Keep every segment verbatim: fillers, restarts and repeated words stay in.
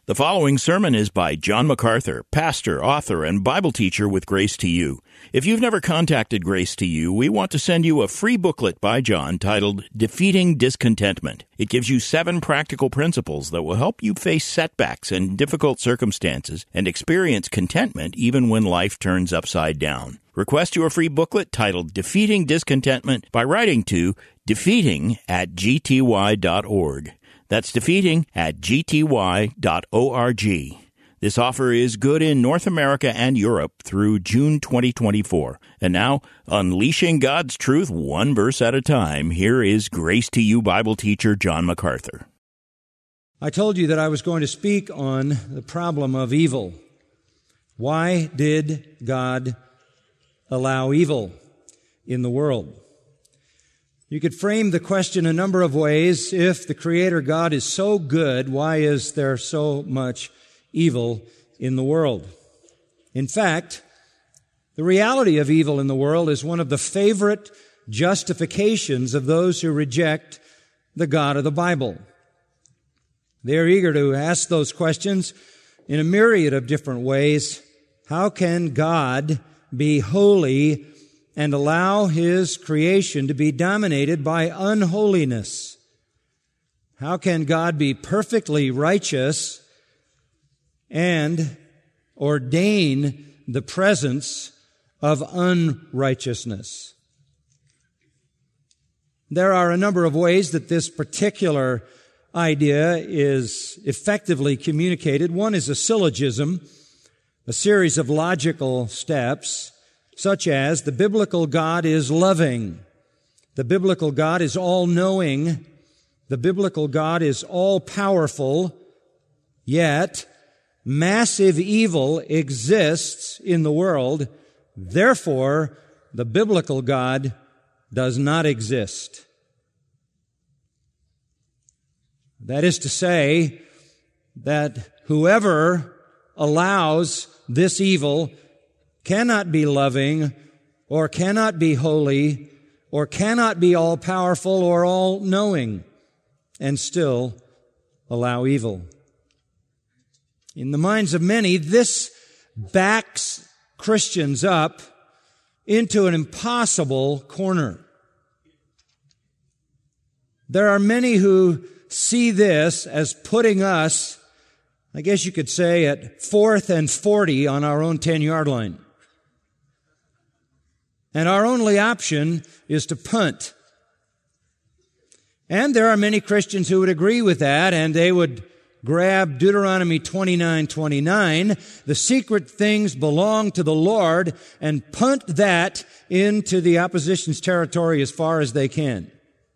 The following sermon is by John MacArthur, pastor, author, and Bible teacher with Grace to You. If you've never contacted Grace to You, we want to send you a free booklet by John titled Defeating Discontentment. It gives you seven practical principles that will help you face setbacks and difficult circumstances and experience contentment even when life turns upside down. Request your free booklet titled Defeating Discontentment by writing to defeating at g t y dot org. That's defeating at g t y dot org. This offer is good in North America and Europe through June twenty twenty-four. And now, unleashing God's truth one verse at a time, here is Grace to You Bible teacher John MacArthur. I told you that I was going to speak on the problem of evil. Why did God allow evil in the world? You could frame the question a number of ways. If the Creator God is so good, why is there so much evil in the world? In fact, the reality of evil in the world is one of the favorite justifications of those who reject the God of the Bible. They are eager to ask those questions in a myriad of different ways. How can God be holy and allow His creation to be dominated by unholiness? How can God be perfectly righteous and ordain the presence of unrighteousness? There are a number of ways that this particular idea is effectively communicated. One is a syllogism, a series of logical steps, such as the biblical God is loving, the biblical God is all-knowing, the biblical God is all-powerful, yet massive evil exists in the world, therefore the biblical God does not exist. That is to say that whoever allows this evil cannot be loving, or cannot be holy, or cannot be all-powerful or all-knowing, and still allow evil. In the minds of many, this backs Christians up into an impossible corner. There are many who see this as putting us, I guess you could say, at fourth and forty on our own ten-yard line. And our only option is to punt. And there are many Christians who would agree with that, and they would grab Deuteronomy twenty-nine twenty-nine, the secret things belong to the Lord, and punt that into the opposition's territory as far as they can.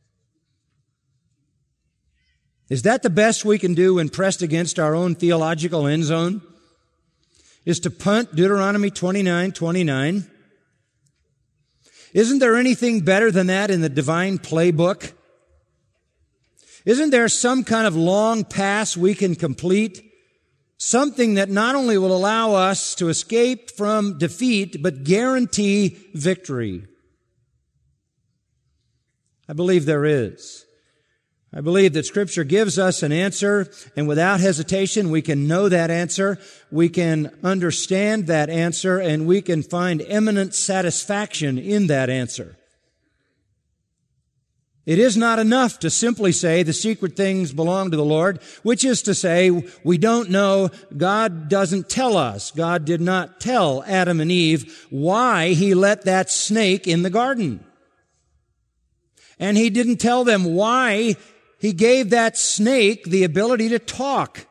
Is that the best we can do when pressed against our own theological end zone? Is to punt Deuteronomy twenty-nine twenty-nine? Isn't there anything better than that in the divine playbook? Isn't there some kind of long pass we can complete? Something that not only will allow us to escape from defeat, but guarantee victory? I believe there is. I believe that Scripture gives us an answer, and without hesitation, we can know that answer, we can understand that answer, and we can find eminent satisfaction in that answer. It is not enough to simply say the secret things belong to the Lord, which is to say we don't know, God doesn't tell us. God did not tell Adam and Eve why He let that snake in the garden. And He didn't tell them why He gave that snake the ability to talk.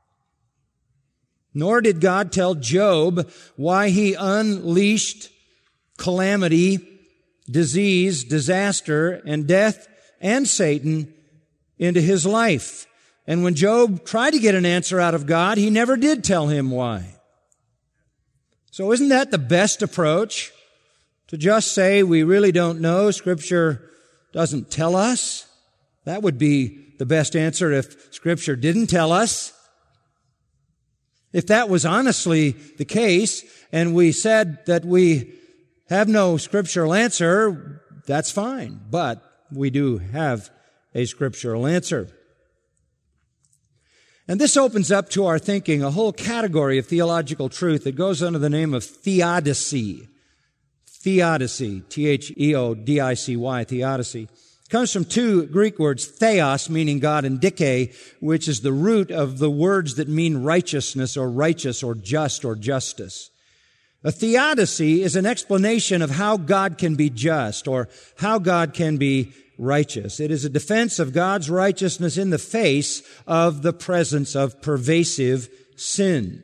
Nor did God tell Job why He unleashed calamity, disease, disaster, and death, and Satan into his life. And when Job tried to get an answer out of God, He never did tell him why. So isn't that the best approach? To just say we really don't know, Scripture doesn't tell us? That would be the best answer if Scripture didn't tell us. If that was honestly the case, and we said that we have no scriptural answer, that's fine. But we do have a scriptural answer. And this opens up to our thinking a whole category of theological truth that goes under the name of theodicy. Theodicy, T H E O D I C Y, theodicy. It comes from two Greek words, theos, meaning God, and dike, which is the root of the words that mean righteousness or righteous or just or justice. A theodicy is an explanation of how God can be just or how God can be righteous. It is a defense of God's righteousness in the face of the presence of pervasive sin.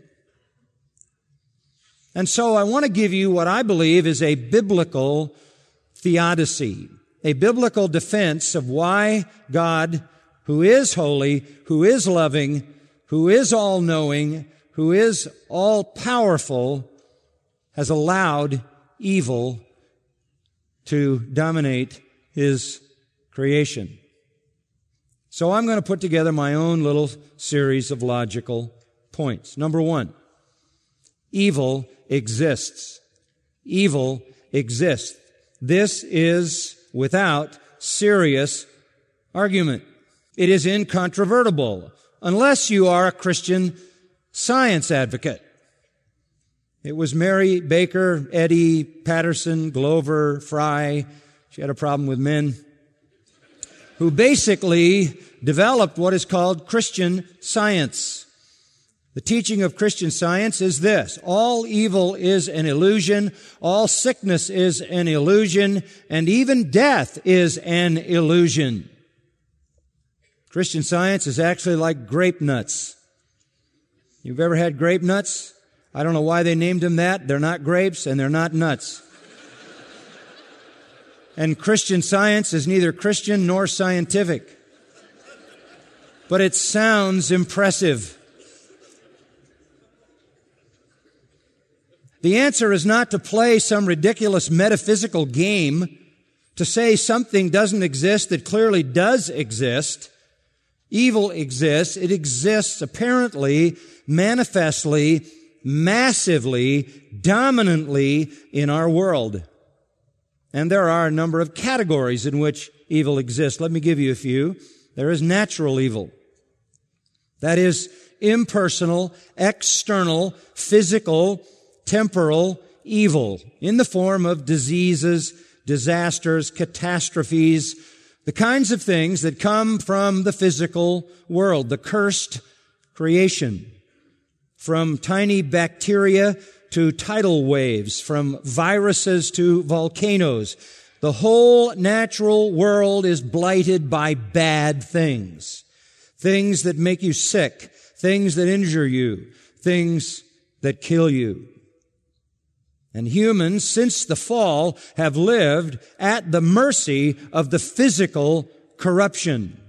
And so I want to give you what I believe is a biblical theodicy, a biblical defense of why God, who is holy, who is loving, who is all-knowing, who is all-powerful, has allowed evil to dominate His creation. So I'm going to put together my own little series of logical points. Number one, evil exists. Evil exists. This is without serious argument. It is incontrovertible, unless you are a Christian science advocate. It was Mary Baker, Eddy, Patterson, Glover, Fry, she had a problem with men, who basically developed what is called Christian Science. The teaching of Christian Science is this: all evil is an illusion, all sickness is an illusion, and even death is an illusion. Christian Science is actually like grape nuts. You've ever had grape nuts? I don't know why they named them that. They're not grapes and they're not nuts. And Christian Science is neither Christian nor scientific. But it sounds impressive. The answer is not to play some ridiculous metaphysical game, to say something doesn't exist that clearly does exist. Evil exists. It exists apparently, manifestly, massively, dominantly in our world. And there are a number of categories in which evil exists. Let me give you a few. There is natural evil. That is impersonal, external, physical, temporal evil in the form of diseases, disasters, catastrophes, the kinds of things that come from the physical world, the cursed creation, from tiny bacteria to tidal waves, from viruses to volcanoes. The whole natural world is blighted by bad things. Things that make you sick, things that injure you, things that kill you. And humans, since the fall, have lived at the mercy of the physical corruption.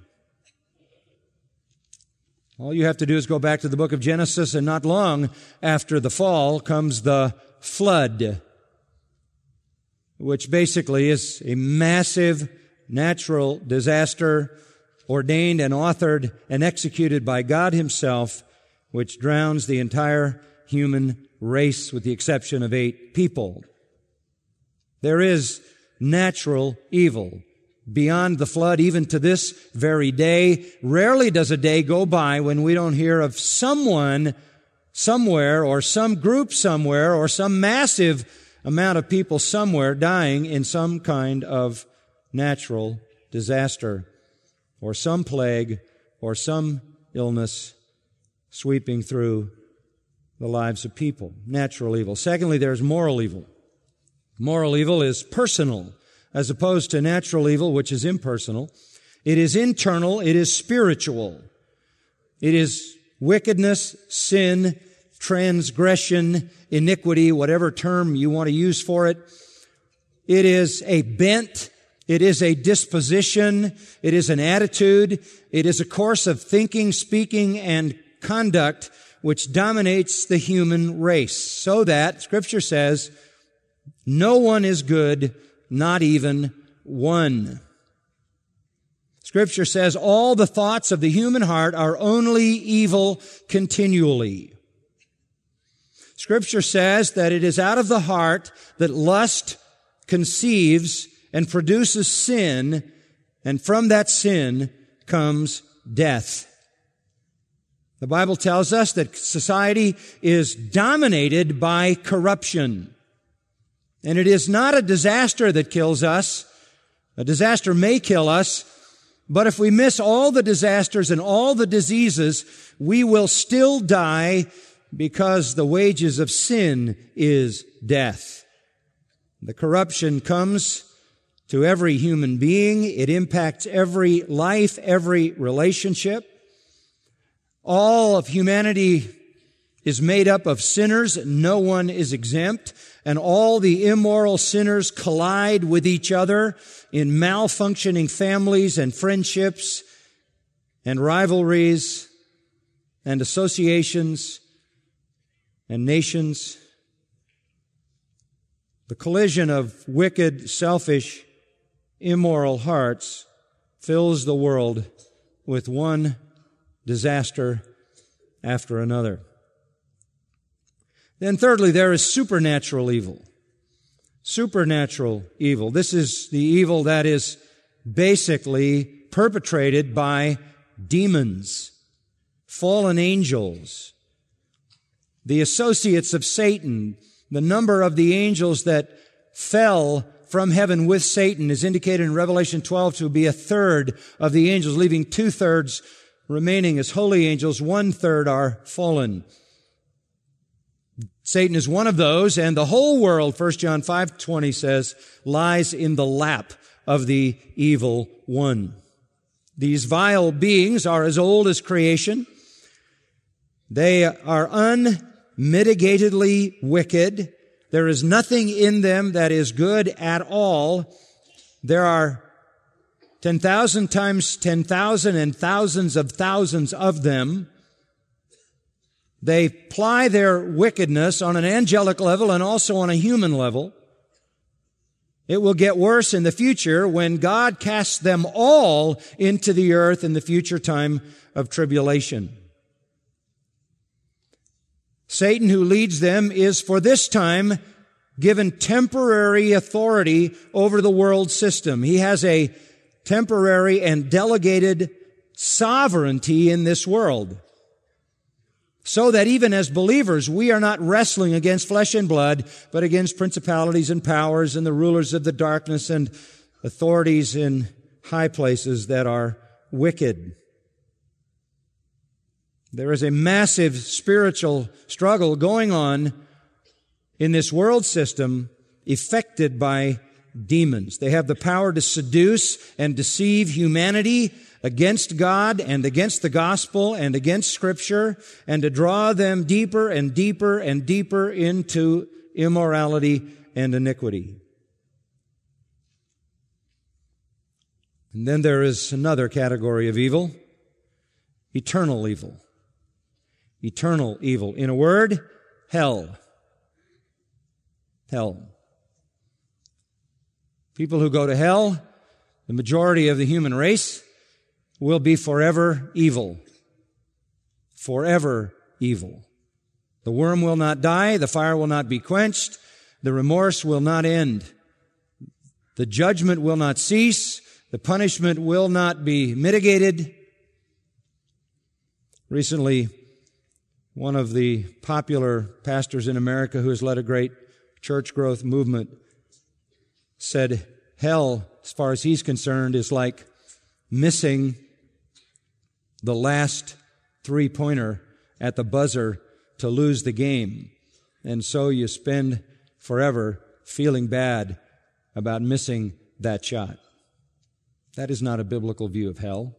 All you have to do is go back to the book of Genesis, and not long after the fall comes the flood, which basically is a massive natural disaster ordained and authored and executed by God Himself, which drowns the entire human race with the exception of eight people. There is natural evil beyond the flood, even to this very day. Rarely does a day go by when we don't hear of someone somewhere, or some group somewhere, or some massive amount of people somewhere dying in some kind of natural disaster, or some plague, or some illness sweeping through the lives of people. Natural evil. Secondly, there's moral evil. Moral evil is personal, as opposed to natural evil, which is impersonal. It is internal. It is spiritual. It is wickedness, sin, transgression, iniquity, whatever term you want to use for it. It is a bent. It is a disposition. It is an attitude. It is a course of thinking, speaking, and conduct which dominates the human race, so that, Scripture says, no one is good, not even one. Scripture says all the thoughts of the human heart are only evil continually. Scripture says that it is out of the heart that lust conceives and produces sin, and from that sin comes death. The Bible tells us that society is dominated by corruption. And it is not a disaster that kills us. A disaster may kill us, but if we miss all the disasters and all the diseases, we will still die because the wages of sin is death. The corruption comes to every human being. It impacts every life, every relationship. All of humanity is made up of sinners. No one is exempt. And all the immoral sinners collide with each other in malfunctioning families and friendships and rivalries and associations and nations. The collision of wicked, selfish, immoral hearts fills the world with one disaster after another. Then thirdly, there is supernatural evil. Supernatural evil. This is the evil that is basically perpetrated by demons, fallen angels, the associates of Satan. The number of the angels that fell from heaven with Satan is indicated in Revelation twelve to be a third of the angels, leaving two-thirds remaining as holy angels. One-third are fallen. Satan is one of those, and the whole world, First John five twenty says, lies in the lap of the evil one. These vile beings are as old as creation. They are unmitigatedly wicked. There is nothing in them that is good at all. There are ten thousand times ten thousand and thousands of thousands of them. They ply their wickedness on an angelic level and also on a human level. It will get worse in the future when God casts them all into the earth in the future time of tribulation. Satan, who leads them, is for this time given temporary authority over the world system. He has a temporary and delegated sovereignty in this world. So that even as believers, we are not wrestling against flesh and blood, but against principalities and powers and the rulers of the darkness and authorities in high places that are wicked. There is a massive spiritual struggle going on in this world system effected by demons. They have the power to seduce and deceive humanity against God and against the gospel and against Scripture, and to draw them deeper and deeper and deeper into immorality and iniquity. And then there is another category of evil, eternal evil. Eternal evil. In a word, hell. Hell. People who go to hell, the majority of the human race, will be forever evil. Forever evil. The worm will not die, the fire will not be quenched, the remorse will not end. The judgment will not cease, the punishment will not be mitigated. Recently, one of the popular pastors in America who has led a great church growth movement said, hell, as far as he's concerned, is like missing the last three-pointer at the buzzer to lose the game. And so you spend forever feeling bad about missing that shot. That is not a biblical view of hell.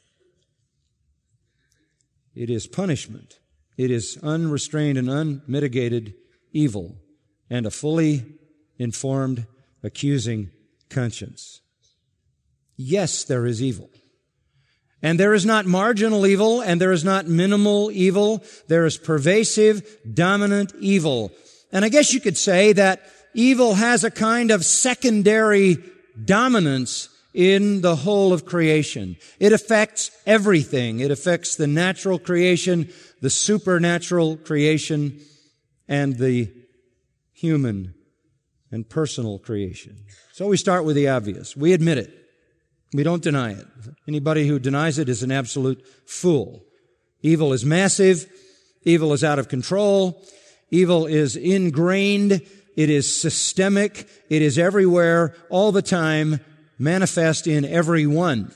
It is punishment. It is unrestrained and unmitigated evil and a fully informed, accusing conscience. Yes, there is evil. And there is not marginal evil, and there is not minimal evil. There is pervasive, dominant evil. And I guess you could say that evil has a kind of secondary dominance in the whole of creation. It affects everything. It affects the natural creation, the supernatural creation, and the human and personal creation. So we start with the obvious. We admit it. We don't deny it. Anybody who denies it is an absolute fool. Evil is massive. Evil is out of control. Evil is ingrained. It is systemic. It is everywhere, all the time, manifest in everyone.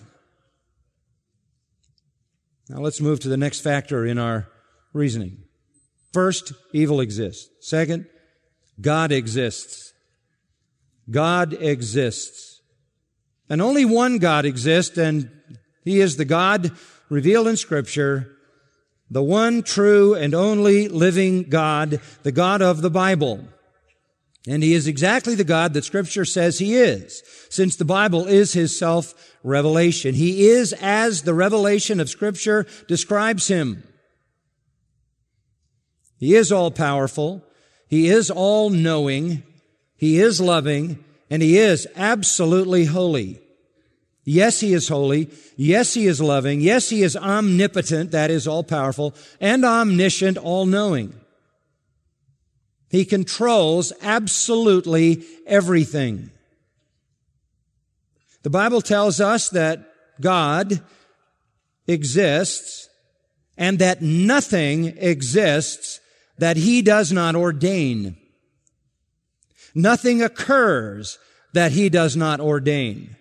Now let's move to the next factor in our reasoning. First, evil exists. Second, God exists. God exists. And only one God exists, and He is the God revealed in Scripture, the one true and only living God, the God of the Bible. And He is exactly the God that Scripture says He is, since the Bible is His self-revelation. He is as the revelation of Scripture describes Him. He is all-powerful. He is all-knowing. He is loving. And He is absolutely holy. Yes, He is holy. Yes, He is loving. Yes, He is omnipotent, that is all-powerful, and omniscient, all-knowing. He controls absolutely everything. The Bible tells us that God exists and that nothing exists that He does not ordain. Nothing occurs that He does not ordain.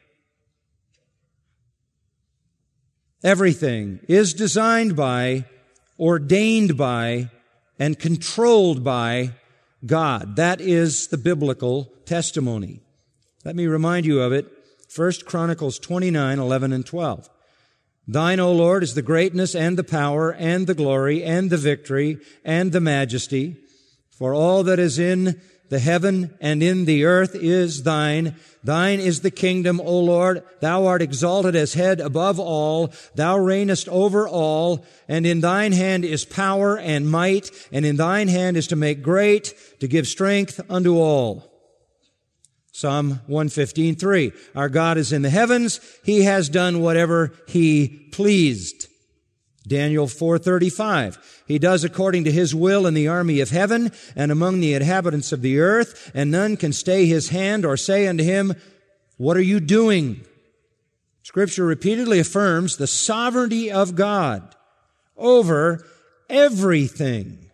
Everything is designed by, ordained by, and controlled by God. That is the biblical testimony. Let me remind you of it. First Chronicles twenty-nine, eleven and twelve. Thine, O Lord, is the greatness and the power and the glory and the victory and the majesty. For all that is in the heaven and in the earth is thine. Thine is the kingdom, O Lord. Thou art exalted as head above all. Thou reignest over all. And in thine hand is power and might. And in thine hand is to make great, to give strength unto all. Psalm one fifteen, three. Our God is in the heavens. He has done whatever He pleased. Daniel four thirty-five. He does according to His will in the army of heaven and among the inhabitants of the earth, and none can stay His hand or say unto Him, what are you doing? Scripture repeatedly affirms the sovereignty of God over everything.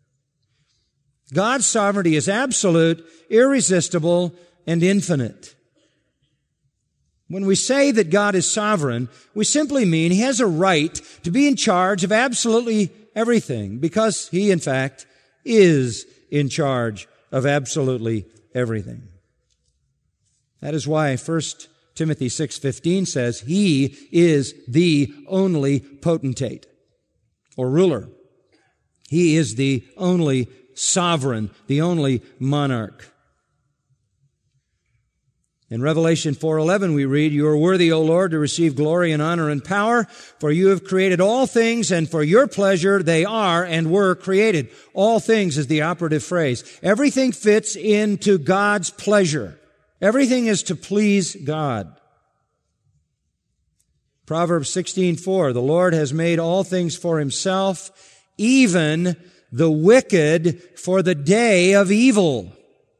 God's sovereignty is absolute, irresistible, and infinite. When we say that God is sovereign, we simply mean He has a right to be in charge of absolutely everything, because He, in fact, is in charge of absolutely everything. That is why First Timothy six fifteen says, He is the only potentate, or ruler. He is the only sovereign, the only monarch. In Revelation four eleven we read, You are worthy, O Lord, to receive glory and honor and power, for you have created all things, and for your pleasure they are and were created. All things is the operative phrase. Everything fits into God's pleasure. Everything is to please God. Proverbs sixteen four, The Lord has made all things for Himself, even the wicked for the day of evil.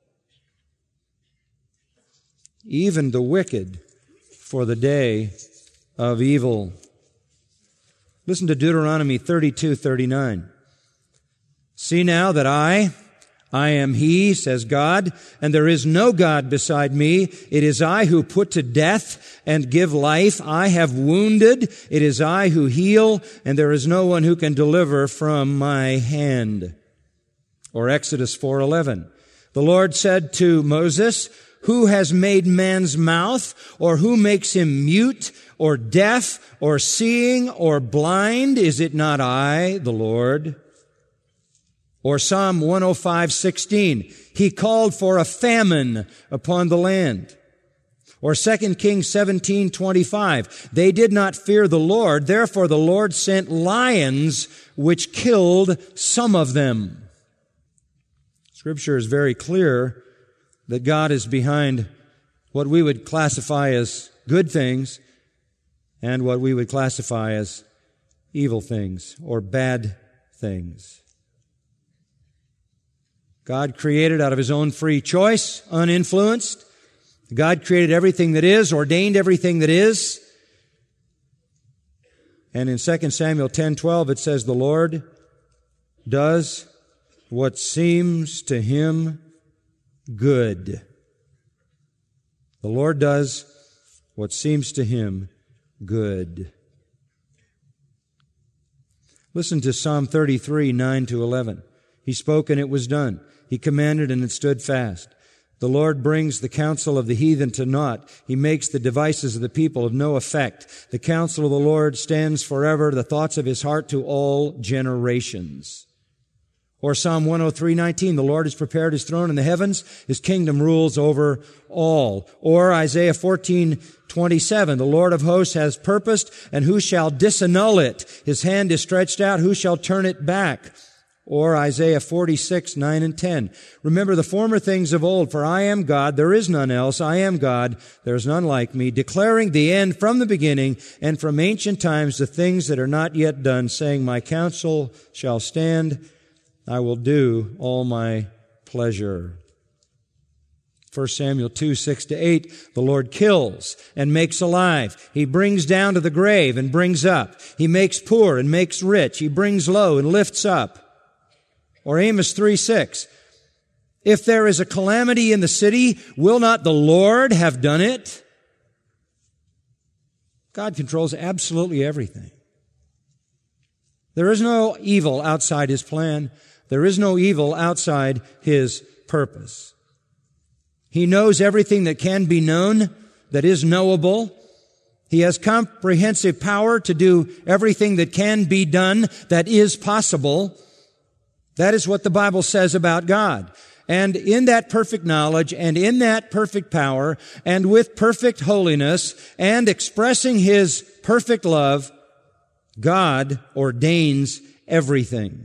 Even the wicked for the day of evil. Listen to Deuteronomy thirty-two thirty-nine. See now that I, I am He, says God, and there is no God beside me. It is I who put to death and give life. I have wounded. It is I who heal, and there is no one who can deliver from my hand. Or Exodus four eleven. The Lord said to Moses, Who has made man's mouth, or who makes him mute, or deaf, or seeing, or blind? Is it not I, the Lord? Or Psalm one oh five sixteen, He called for a famine upon the land. Or Second Kings seventeen twenty-five, They did not fear the Lord, therefore the Lord sent lions which killed some of them. Scripture is very clear that God is behind what we would classify as good things and what we would classify as evil things or bad things. God created out of His own free choice, uninfluenced. God created everything that is, ordained everything that is. And in Second Samuel ten twelve, it says, the Lord does what seems to him good. The Lord does what seems to him good. Listen to Psalm thirty-three, nine to eleven. He spoke and it was done. He commanded and it stood fast. The Lord brings the counsel of the heathen to naught. He makes the devices of the people of no effect. The counsel of the Lord stands forever, the thoughts of his heart to all generations. Or Psalm one oh three, nineteen, the Lord has prepared his throne in the heavens. His kingdom rules over all. Or Isaiah fourteen, twenty-seven, the Lord of hosts has purposed, and who shall disannul it? His hand is stretched out, who shall turn it back? Or Isaiah forty-six, nine and ten. Remember the former things of old, for I am God, there is none else. I am God, there is none like me, declaring the end from the beginning and from ancient times the things that are not yet done, saying, my counsel shall stand, I will do all my pleasure. First Samuel two, six to eight, the Lord kills and makes alive. He brings down to the grave and brings up. He makes poor and makes rich. He brings low and lifts up. Or Amos three, six, if there is a calamity in the city, will not the Lord have done it? God controls absolutely everything. There is no evil outside his plan. There is no evil outside his purpose. He knows everything that can be known, that is knowable. He has comprehensive power to do everything that can be done, that is possible. That is what the Bible says about God. And in that perfect knowledge and in that perfect power and with perfect holiness and expressing his perfect love, God ordains everything.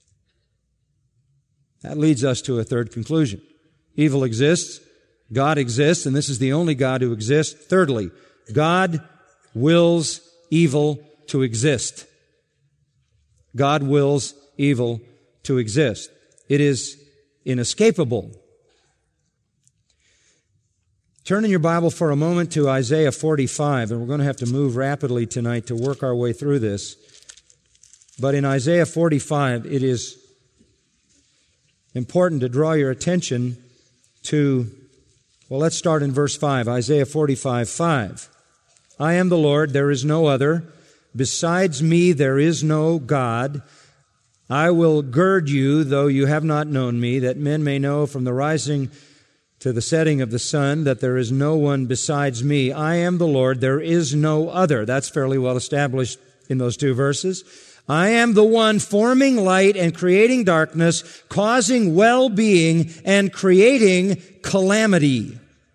That leads us to a third conclusion. Evil exists, God exists, and this is the only God who exists. Thirdly, God wills evil to exist. God wills evil to exist. It is inescapable. Turn in your Bible for a moment to Isaiah forty-five, and we're going to have to move rapidly tonight to work our way through this. But in Isaiah forty-five, it is important to draw your attention to, well, let's start in verse five, Isaiah forty-five, five. I am the Lord, there is no other. Besides me, there is no God. I will gird you, though you have not known me, that men may know from the rising to the setting of the sun that there is no one besides me. I am the Lord, there is no other. That's fairly well established in those two verses. I am the one forming light and creating darkness, causing well-being and creating calamity.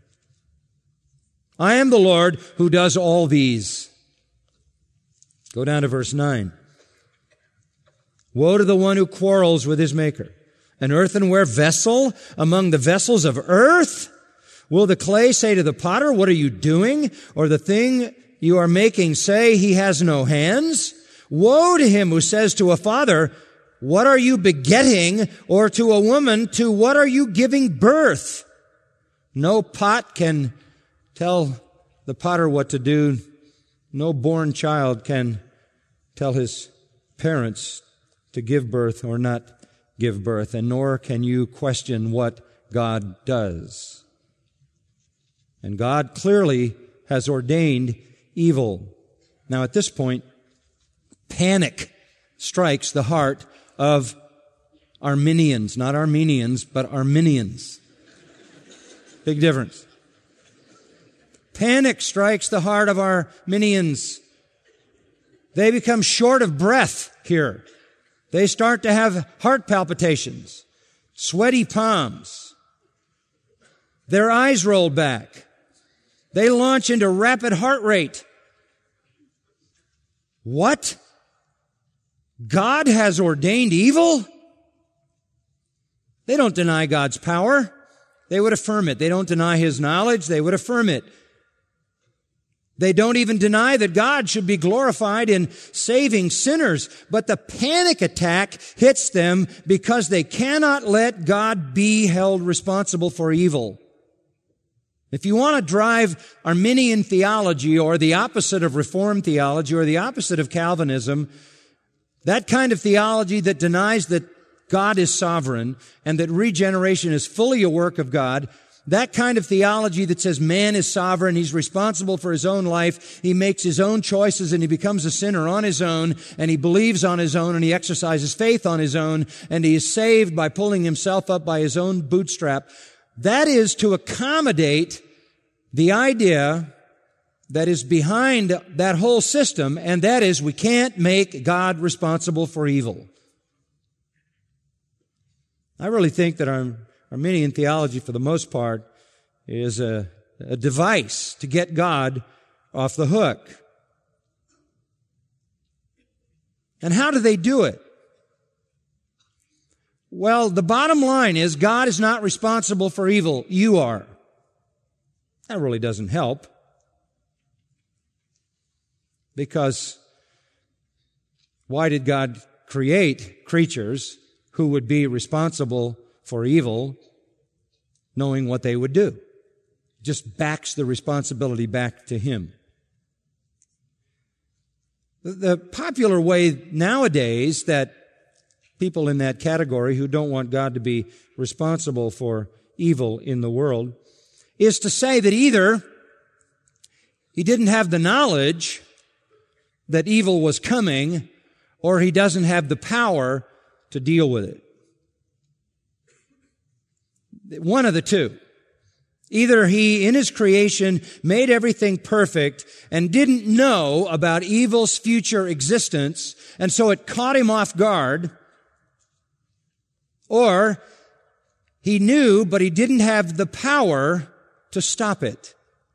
I am the Lord who does all these. Go down to verse nine. Woe to the one who quarrels with his maker. An earthenware vessel among the vessels of earth? Will the clay say to the potter, what are you doing? Or the thing you are making say, he has no hands? Woe to him who says to a father, what are you begetting? Or to a woman, to what are you giving birth? No pot can tell the potter what to do. No born child can tell his parents to give birth or not give birth, and nor can you question what God does. And God clearly has ordained evil. Now at this point, panic strikes the heart of Arminians, not Armenians, but Arminians. Big difference. Panic strikes the heart of Arminians. They become short of breath here. They start to have heart palpitations, sweaty palms. Their eyes roll back. They launch into rapid heart rate. What? God has ordained evil? They don't deny God's power. They would affirm it. They don't deny his knowledge. They would affirm it. They don't even deny that God should be glorified in saving sinners, but the panic attack hits them because they cannot let God be held responsible for evil. If you want to drive Arminian theology or the opposite of Reformed theology or the opposite of Calvinism, that kind of theology that denies that God is sovereign and that regeneration is fully a work of God, that kind of theology that says man is sovereign, he's responsible for his own life, he makes his own choices and he becomes a sinner on his own, and he believes on his own and he exercises faith on his own, and he is saved by pulling himself up by his own bootstrap, that is to accommodate the idea that is behind that whole system, and that is we can't make God responsible for evil. I really think that our Arminian theology, for the most part, is a, a device to get God off the hook. And how do they do it? Well, the bottom line is God is not responsible for evil. You are. That really doesn't help. Because why did God create creatures who would be responsible for evil, knowing what they would do? Just backs the responsibility back to Him. The popular way nowadays that people in that category who don't want God to be responsible for evil in the world is to say that either He didn't have the knowledge that evil was coming, or He doesn't have the power to deal with it. One of the two. Either He, in His creation, made everything perfect and didn't know about evil's future existence, and so it caught Him off guard, or He knew, but He didn't have the power to stop it.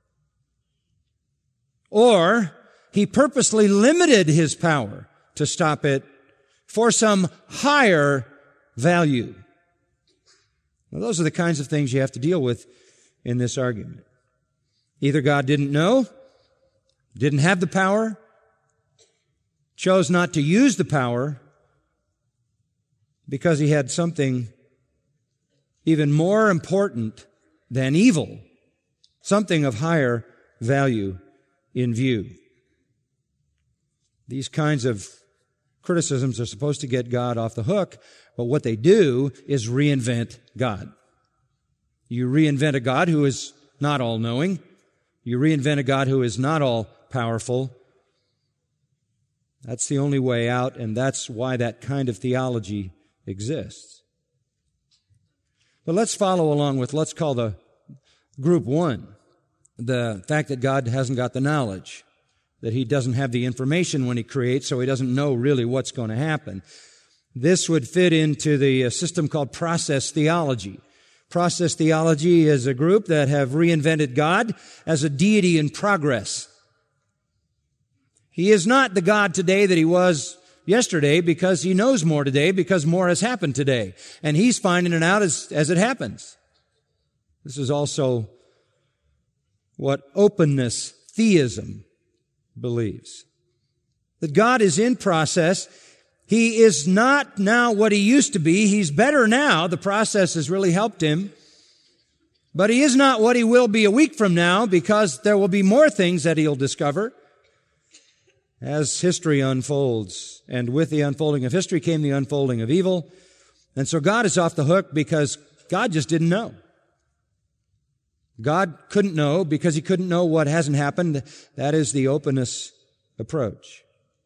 Or He purposely limited His power to stop it for some higher value. Now, those are the kinds of things you have to deal with in this argument. Either God didn't know, didn't have the power, chose not to use the power because He had something even more important than evil, something of higher value in view. These kinds of criticisms are supposed to get God off the hook, but what they do is reinvent God. You reinvent a God who is not all-knowing. You reinvent a God who is not all-powerful. That's the only way out, and that's why that kind of theology exists. But let's follow along with, let's call the group one, the fact that God hasn't got the knowledge, that He doesn't have the information when He creates, so He doesn't know really what's going to happen. This would fit into the system called process theology. Process theology is a group that have reinvented God as a deity in progress. He is not the God today that He was yesterday because He knows more today because more has happened today. And He's finding it out as, as it happens. This is also what openness theism believes. That God is in process. He is not now what He used to be. He's better now. The process has really helped Him. But He is not what He will be a week from now because there will be more things that He'll discover as history unfolds. And with the unfolding of history came the unfolding of evil. And so God is off the hook because God just didn't know. God couldn't know because He couldn't know what hasn't happened. That is the openness approach.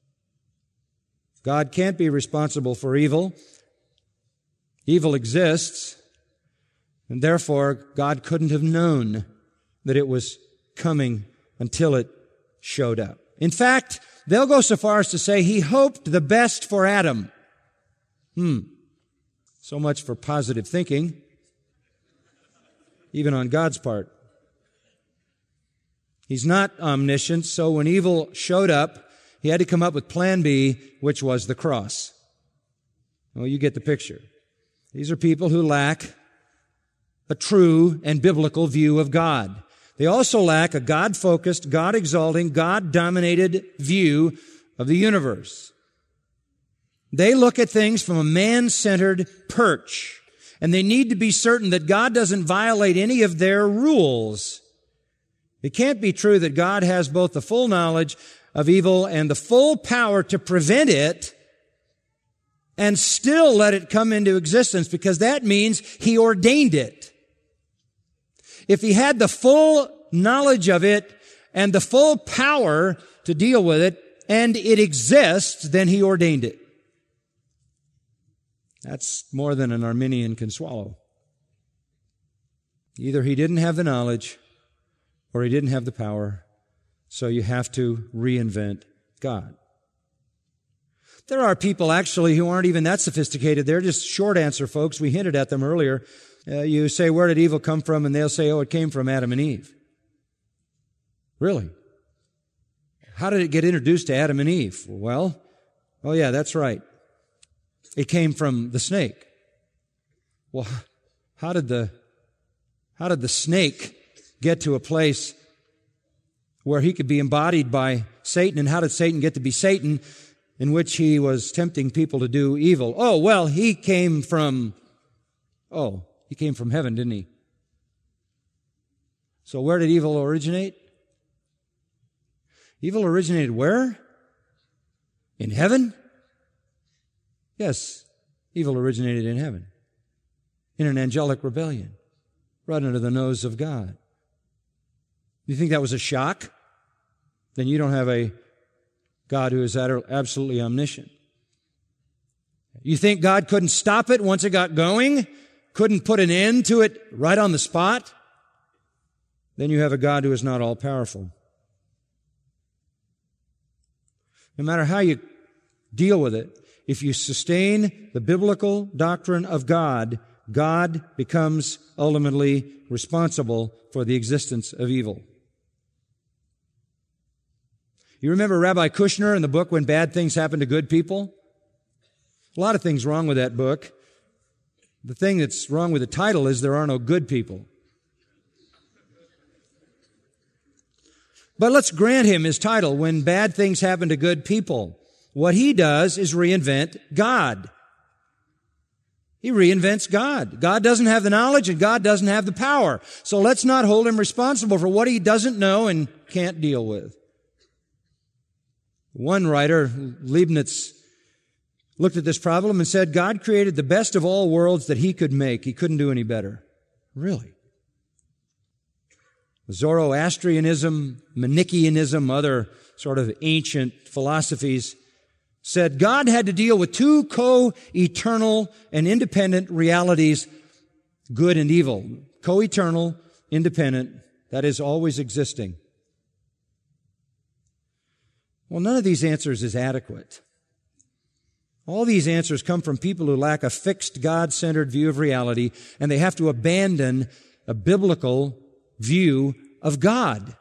God can't be responsible for evil. Evil exists, and therefore God couldn't have known that it was coming until it showed up. In fact, they'll go so far as to say He hoped the best for Adam. Hmm. So much for positive thinking, even on God's part. He's not omniscient, so when evil showed up, He had to come up with plan B, which was the cross. Well, you get the picture. These are people who lack a true and biblical view of God. They also lack a God-focused, God-exalting, God-dominated view of the universe. They look at things from a man-centered perch, and they need to be certain that God doesn't violate any of their rules It can't be true that God has both the full knowledge of evil and the full power to prevent it and still let it come into existence, because that means He ordained it. If He had the full knowledge of it and the full power to deal with it, and it exists, then He ordained it. That's more than an Arminian can swallow. Either He didn't have the knowledge or He didn't have the power, so you have to reinvent God. There are people actually who aren't even that sophisticated. They're just short answer folks. We hinted at them earlier. Uh, you say, where did evil come from? And they'll say, oh, it came from Adam and Eve. Really? How did it get introduced to Adam and Eve? Well, oh yeah, that's right. It came from the snake. Well, how did the, how did the snake get to a place where he could be embodied by Satan? And how did Satan get to be Satan, in which he was tempting people to do evil? Oh, well, he came from, oh, he came from heaven, didn't he? So where did evil originate? Evil originated where? In heaven? Yes, evil originated in heaven, in an angelic rebellion, right under the nose of God. You think that was a shock? Then you don't have a God who is absolutely omniscient. You think God couldn't stop it once it got going? Couldn't put an end to it right on the spot? Then you have a God who is not all-powerful. No matter how you deal with it, if you sustain the biblical doctrine of God, God becomes ultimately responsible for the existence of evil. You remember Rabbi Kushner in the book When Bad Things Happen to Good People? A lot of things wrong with that book. The thing that's wrong with the title is there are no good people. But let's grant him his title, When Bad Things Happen to Good People. What he does is reinvent God. He reinvents God. God doesn't have the knowledge and God doesn't have the power. So let's not hold him responsible for what he doesn't know and can't deal with. One writer, Leibniz, looked at this problem and said, God created the best of all worlds that He could make. He couldn't do any better. Really? Zoroastrianism, Manichaeanism, other sort of ancient philosophies said God had to deal with two co-eternal and independent realities, good and evil. Co-eternal, independent, that is always existing. Well, none of these answers is adequate. All these answers come from people who lack a fixed God-centered view of reality, and they have to abandon a biblical view of God.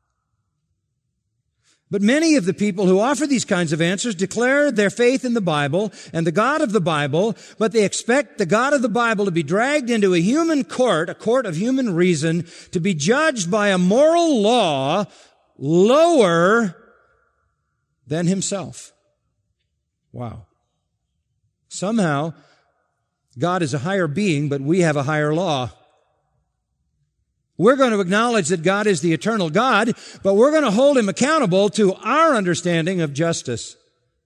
But many of the people who offer these kinds of answers declare their faith in the Bible and the God of the Bible, but they expect the God of the Bible to be dragged into a human court, a court of human reason, to be judged by a moral law lower than himself. Wow. Somehow, God is a higher being, but we have a higher law. We're going to acknowledge that God is the eternal God, but we're going to hold Him accountable to our understanding of justice.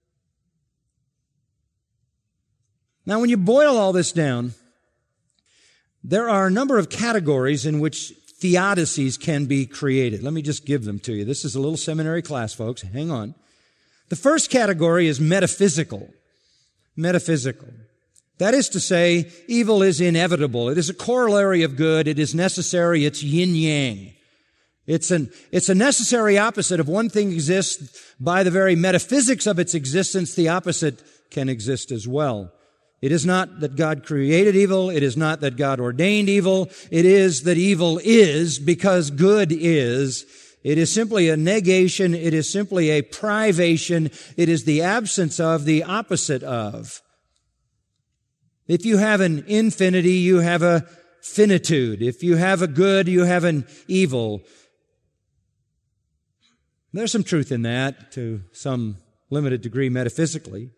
Now, when you boil all this down, there are a number of categories in which theodicies can be created. Let me just give them to you. This is a little seminary class, folks. Hang on. The first category is metaphysical. Metaphysical. That is to say, evil is inevitable. It is a corollary of good. It is necessary. It's yin-yang. It's an, it's a necessary opposite. If one thing exists by the very metaphysics of its existence, the opposite can exist as well. It is not that God created evil. It is not that God ordained evil. It is that evil is because good is. It is simply a negation. It is simply a privation. It is the absence of, the opposite of. If you have an infinity, you have a finitude. If you have a good, you have an evil. There's some truth in that to some limited degree metaphysically.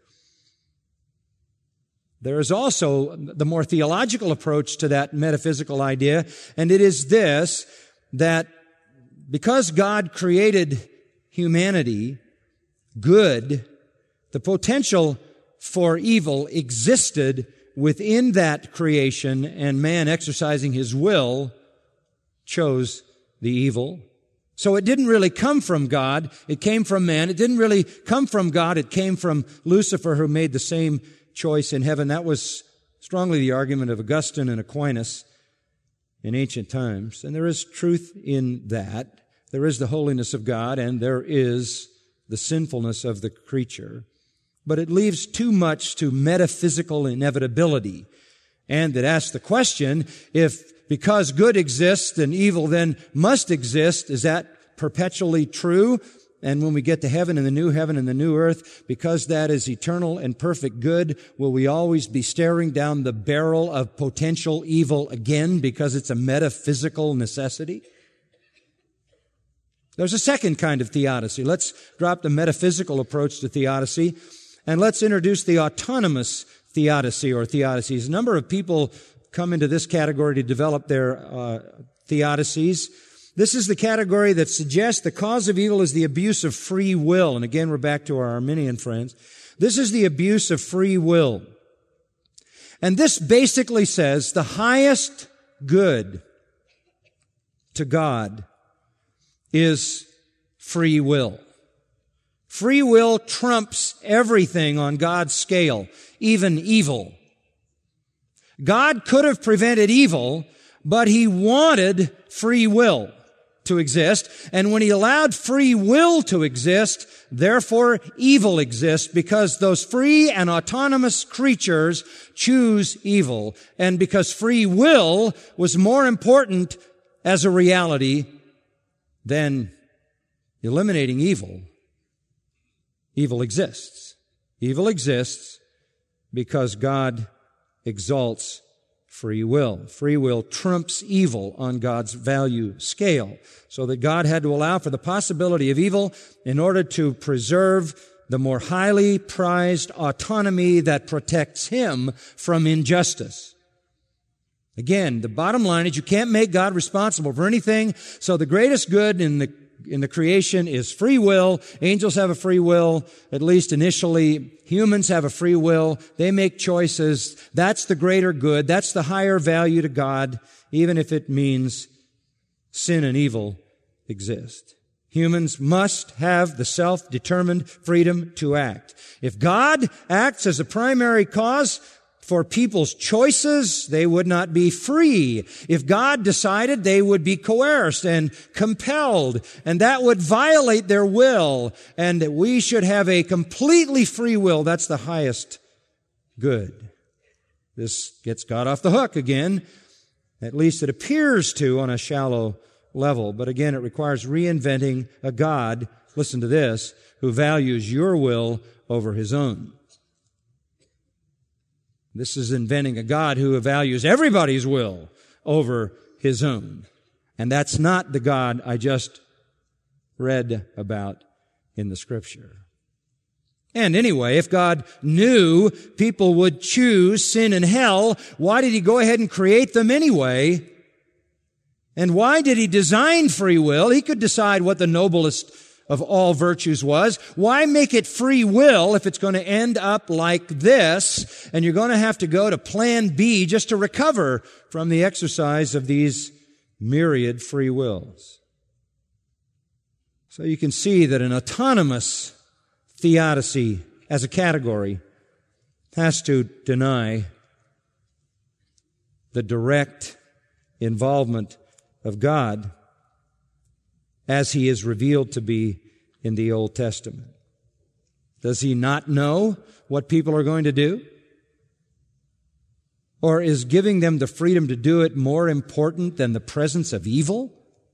There is also the more theological approach to that metaphysical idea, and it is this, that because God created humanity good, the potential for evil existed within that creation, and man, exercising his will, chose the evil. So it didn't really come from God. It came from man. It didn't really come from God. It came from Lucifer, who made the same choice in heaven. That was strongly the argument of Augustine and Aquinas in ancient times. And there is truth in that. There is the holiness of God, and there is the sinfulness of the creature. But it leaves too much to metaphysical inevitability. And it asks the question, if because good exists, then evil then must exist, is that perpetually true? And when we get to heaven and the new heaven and the new earth, because that is eternal and perfect good, will we always be staring down the barrel of potential evil again because it's a metaphysical necessity? There's a second kind of theodicy. Let's drop the metaphysical approach to theodicy, and let's introduce the autonomous theodicy or theodicies. A number of people come into this category to develop their uh, theodicies. This is the category that suggests the cause of evil is the abuse of free will. And again, we're back to our Arminian friends. This is the abuse of free will. And this basically says the highest good to God is free will. Free will trumps everything on God's scale, even evil. God could have prevented evil, but He wanted free will to exist. And when He allowed free will to exist, therefore evil exists, because those free and autonomous creatures choose evil. And because free will was more important as a reality than eliminating evil, evil exists. Evil exists because God exalts free will. Free will trumps evil on God's value scale, so that God had to allow for the possibility of evil in order to preserve the more highly prized autonomy that protects Him from injustice. Again, the bottom line is you can't make God responsible for anything, so the greatest good in the in the creation is free will. Angels have a free will, at least initially. Humans have a free will. They make choices. That's the greater good. That's the higher value to God, even if it means sin and evil exist. Humans must have the self-determined freedom to act. If God acts as a primary cause for people's choices, they would not be free. If God decided, they would be coerced and compelled, and that would violate their will, and that we should have a completely free will. That's the highest good. This gets God off the hook again. At least it appears to on a shallow level. But again, it requires reinventing a God, listen to this, who values your will over His own. This is inventing a God who values everybody's will over His own. And that's not the God I just read about in the Scripture. And anyway, if God knew people would choose sin and hell, why did He go ahead and create them anyway? And why did He design free will? He could decide what the noblest of all virtues was. Why make it free will if it's going to end up like this, and you're going to have to go to plan B just to recover from the exercise of these myriad free wills? So you can see that an autonomous theodicy as a category has to deny the direct involvement of God as He is revealed to be in the Old Testament. Does He not know what people are going to do? Or is giving them the freedom to do it more important than the presence of evil?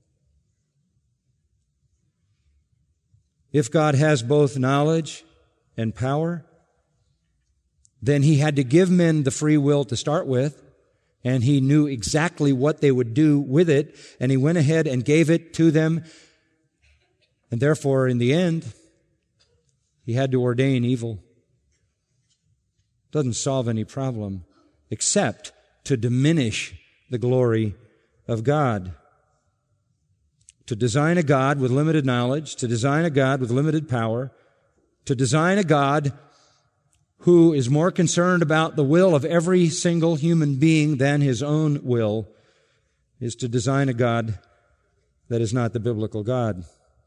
If God has both knowledge and power, then He had to give men the free will to start with, and He knew exactly what they would do with it, and He went ahead and gave it to them. And therefore, in the end, He had to ordain evil. Doesn't solve any problem except to diminish the glory of God. to design a God with limited knowledge, to design a God with limited power, to design a God who is more concerned about the will of every single human being than his own will, is to design a God that is not the biblical God.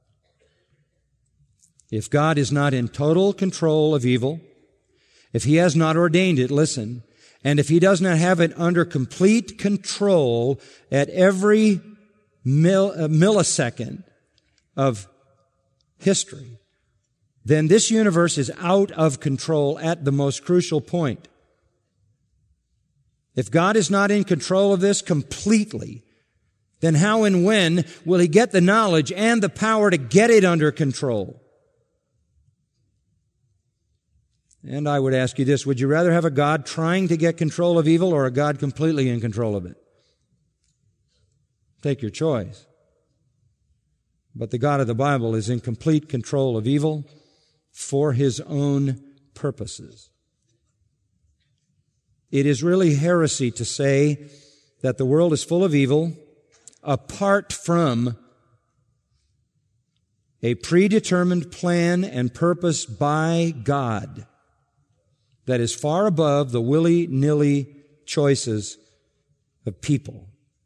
If God is not in total control of evil, if He has not ordained it, listen, and if He does not have it under complete control at every mil, uh, millisecond of history, then this universe is out of control at the most crucial point. If God is not in control of this completely, then how and when will He get the knowledge and the power to get it under control? And I would ask you this, would you rather have a God trying to get control of evil or a God completely in control of it? Take your choice. But the God of the Bible is in complete control of evil for His own purposes. It is really heresy to say that the world is full of evil apart from a predetermined plan and purpose by God that is far above the willy-nilly choices of people.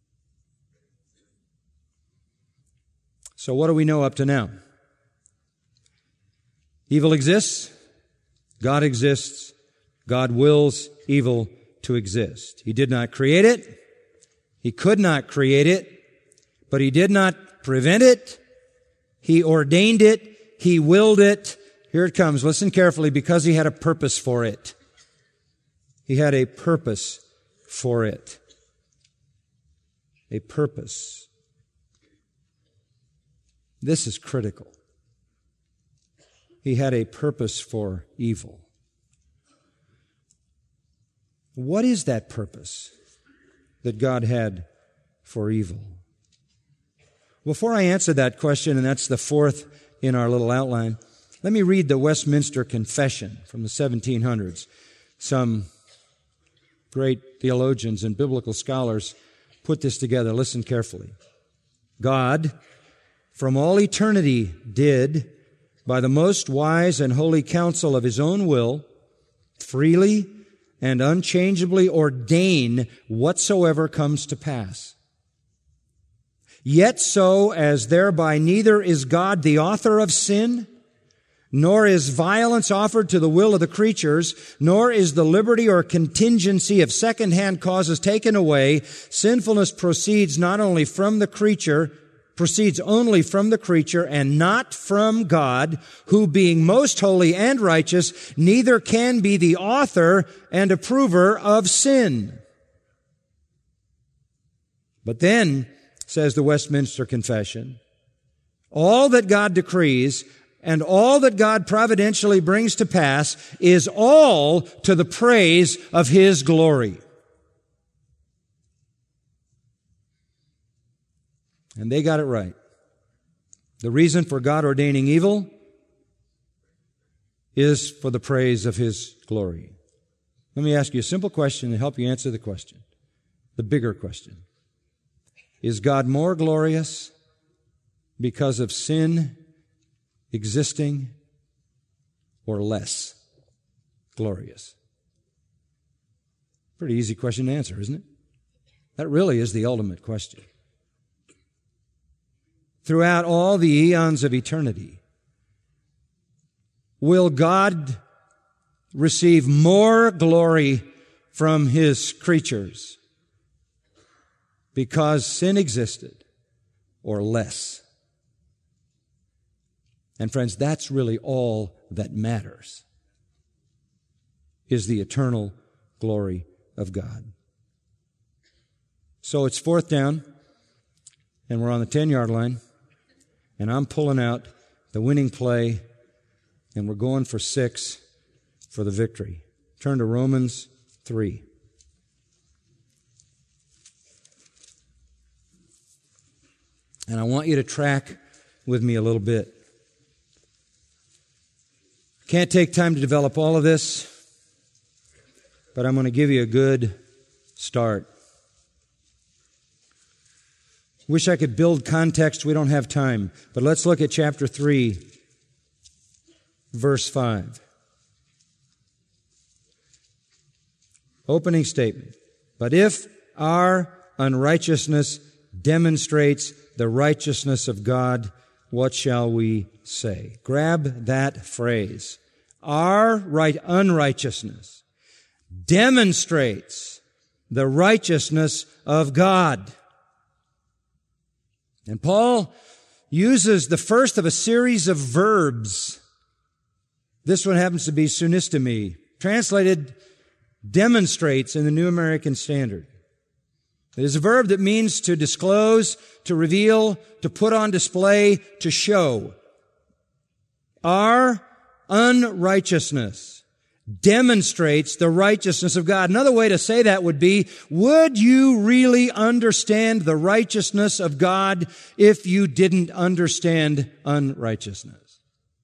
So what do we know up to now? Evil exists. God exists. God wills evil to exist. He did not create it. He could not create it, but He did not prevent it. He ordained it. He willed it. Here it comes. Listen carefully, because He had a purpose for it. He had a purpose for it. A purpose. This is critical. He had a purpose for evil. What is that purpose that God had for evil? Before I answer that question, and that's the fourth in our little outline, let me read the Westminster Confession from the seventeen hundreds. Some great theologians and biblical scholars put this together. Listen carefully. God, from all eternity, did, by the most wise and holy counsel of His own will, freely and unchangeably ordain whatsoever comes to pass. Yet so as thereby neither is God the author of sin, nor is violence offered to the will of the creatures, nor is the liberty or contingency of second-hand causes taken away, sinfulness proceeds not only from the creature, proceeds only from the creature and not from God, who being most holy and righteous, neither can be the author and approver of sin. But then, says the Westminster Confession, all that God decrees and all that God providentially brings to pass is all to the praise of His glory. And they got it right. The reason for God ordaining evil is for the praise of His glory. Let me ask you a simple question to help you answer the question, the bigger question. Is God more glorious because of sin existing or less glorious? Pretty easy question to answer, isn't it? That really is the ultimate question. Throughout all the eons of eternity, will God receive more glory from His creatures because sin existed, or less? And friends, that's really all that matters, is the eternal glory of God. So it's fourth down, and we're on the ten-yard line, and I'm pulling out the winning play, and we're going for six for the victory. Turn to Romans three. And I want you to track with me a little bit. Can't take time to develop all of this, but I'm going to give you a good start. Wish I could build context. We don't have time. But let's look at chapter three, verse five. Opening statement. But if our unrighteousness demonstrates the righteousness of God, what shall we say? Grab that phrase. Our right unrighteousness demonstrates the righteousness of God. And Paul uses the first of a series of verbs. This one happens to be sunistemi, translated demonstrates in the New American Standard. It is a verb that means to disclose, to reveal, to put on display, to show. Our unrighteousness demonstrates the righteousness of God. Another way to say that would be, would you really understand the righteousness of God if you didn't understand unrighteousness?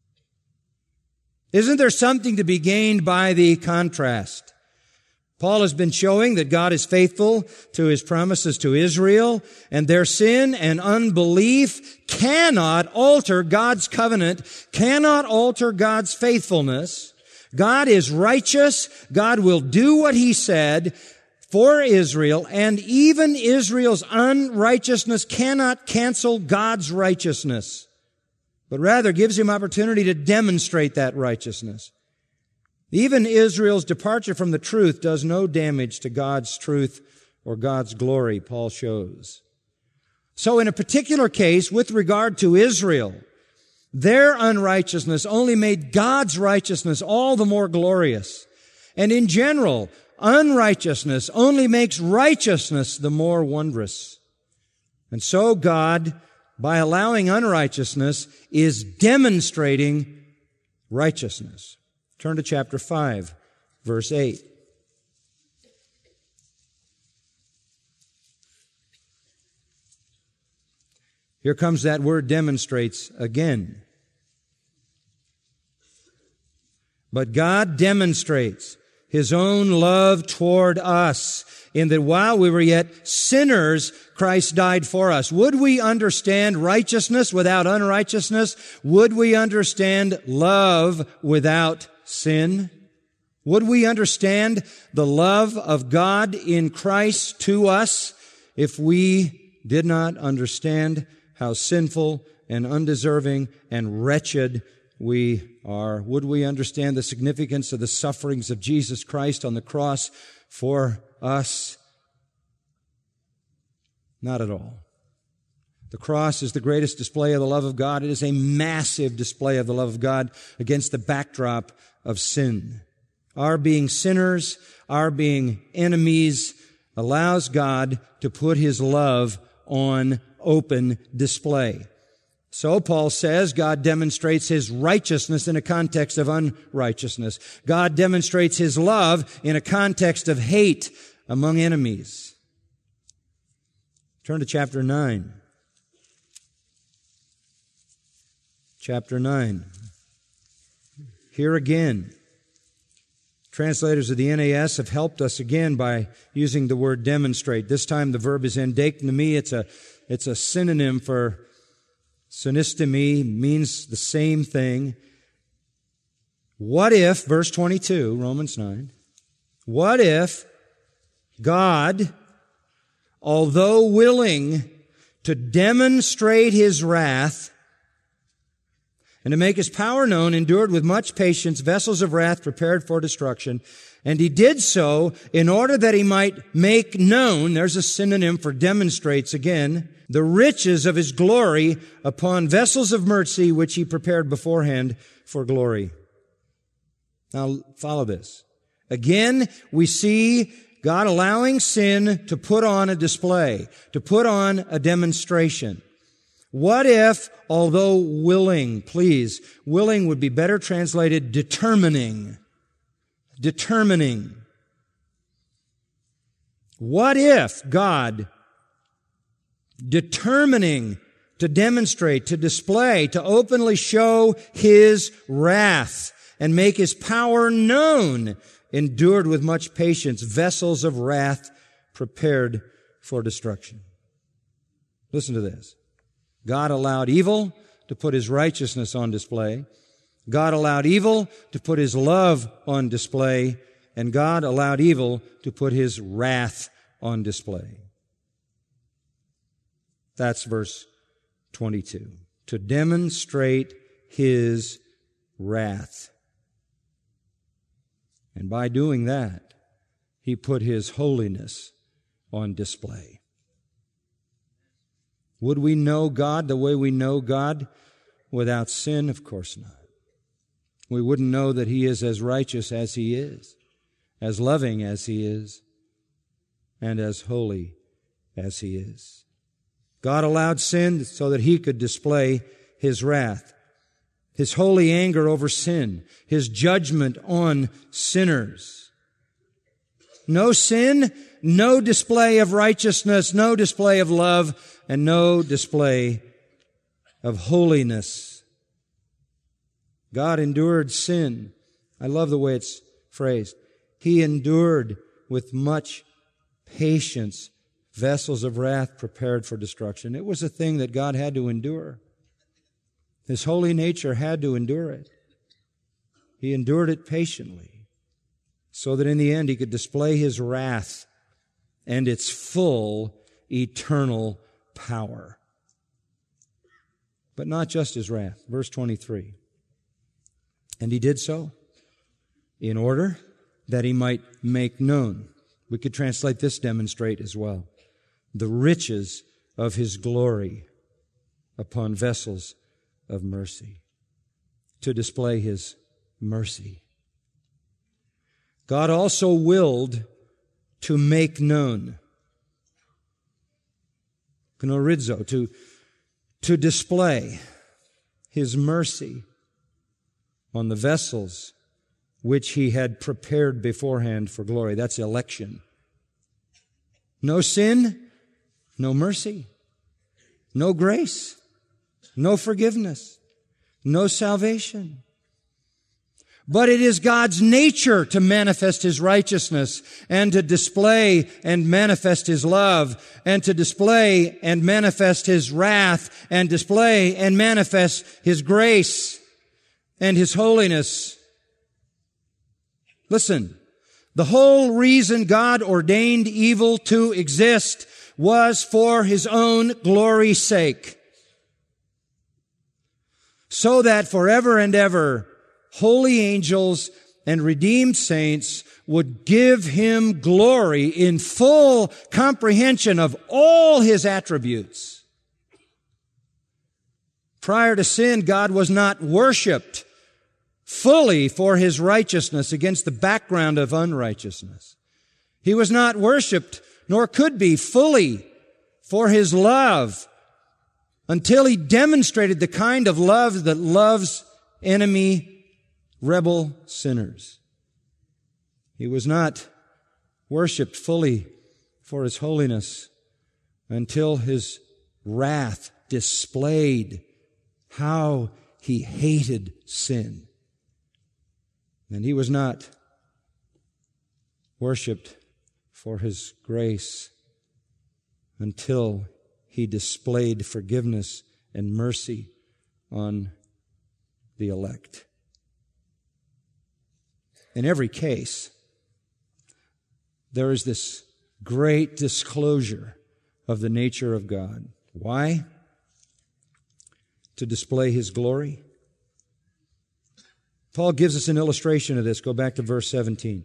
Isn't there something to be gained by the contrast? Paul has been showing that God is faithful to His promises to Israel, and their sin and unbelief cannot alter God's covenant, cannot alter God's faithfulness. God is righteous. God will do what He said for Israel, and even Israel's unrighteousness cannot cancel God's righteousness, but rather gives Him opportunity to demonstrate that righteousness. Even Israel's departure from the truth does no damage to God's truth or God's glory, Paul shows. So in a particular case, with regard to Israel, their unrighteousness only made God's righteousness all the more glorious. And in general, unrighteousness only makes righteousness the more wondrous. And so God, by allowing unrighteousness, is demonstrating righteousness. Turn to chapter five, verse eight. Here comes that word demonstrates again. But God demonstrates His own love toward us in that while we were yet sinners, Christ died for us. Would we understand righteousness without unrighteousness? Would we understand love without sin? Would we understand the love of God in Christ to us if we did not understand how sinful and undeserving and wretched we are? Would we understand the significance of the sufferings of Jesus Christ on the cross for us? Not at all. The cross is the greatest display of the love of God. It is a massive display of the love of God against the backdrop of sin. Our being sinners, our being enemies, allows God to put His love on open display. So Paul says God demonstrates His righteousness in a context of unrighteousness. God demonstrates His love in a context of hate among enemies. Turn to chapter nine. Chapter nine. Here again, translators of the N A S have helped us again by using the word demonstrate. This time the verb is endeiknemi. It's a, it's a synonym for synestemi, means the same thing. What if, verse twenty-two, Romans nine, what if God, although willing to demonstrate His wrath and to make His power known, endured with much patience vessels of wrath prepared for destruction. And He did so in order that He might make known, there's a synonym for demonstrates again, the riches of His glory upon vessels of mercy which He prepared beforehand for glory. Now follow this. Again, we see God allowing sin to put on a display, to put on a demonstration. What if, although willing, please, willing would be better translated determining. Determining. What if God, determining to demonstrate, to display, to openly show His wrath and make His power known, endured with much patience vessels of wrath prepared for destruction? Listen to this. God allowed evil to put His righteousness on display. God allowed evil to put His love on display. And God allowed evil to put His wrath on display. That's verse twenty-two. To demonstrate His wrath. And by doing that, He put His holiness on display. Would we know God the way we know God without sin? Of course not. We wouldn't know that He is as righteous as He is, as loving as He is, and as holy as He is. God allowed sin so that He could display His wrath, His holy anger over sin, His judgment on sinners. No sin, no display of righteousness, no display of love, and no display of holiness. God endured sin. I love the way it's phrased. He endured with much patience vessels of wrath prepared for destruction. It was a thing that God had to endure. His holy nature had to endure it. He endured it patiently so that in the end He could display His wrath and its full eternal power. But not just His wrath. Verse twenty-three. And He did so in order that He might make known. We could translate this demonstrate as well. The riches of His glory upon vessels of mercy. To display His mercy. God also willed to make known. Gnorizo, to, to display His mercy on the vessels which He had prepared beforehand for glory. That's election. No sin, no mercy, no grace, no forgiveness, no salvation. But it is God's nature to manifest His righteousness and to display and manifest His love and to display and manifest His wrath and display and manifest His grace and His holiness. Listen, the whole reason God ordained evil to exist was for His own glory's sake. So that forever and ever holy angels and redeemed saints would give Him glory in full comprehension of all His attributes. Prior to sin, God was not worshiped fully for His righteousness against the background of unrighteousness. He was not worshiped, nor could be fully, for His love until He demonstrated the kind of love that loves enemy rebel sinners. He was not worshiped fully for His holiness until His wrath displayed how He hated sin. And He was not worshiped for His grace until He displayed forgiveness and mercy on the elect. In every case, there is this great disclosure of the nature of God. Why? To display His glory. Paul gives us an illustration of this. Go back to verse seventeen.